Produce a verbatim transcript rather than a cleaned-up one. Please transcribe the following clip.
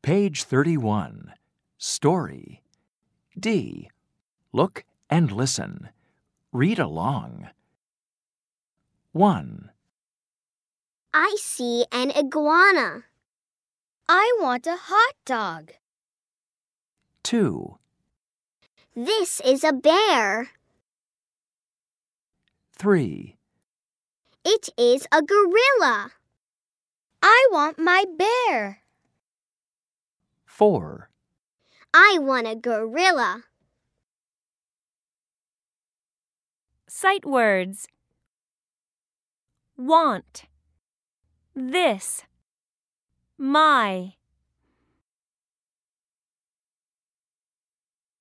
Page thirty-one. Story. D. Look and listen. Read along. one. I see an iguana. I want a hot dog. two. This is a bear. three. It is a gorilla. I want my bear. four. I want a gorilla. Sight words. Want. This. My.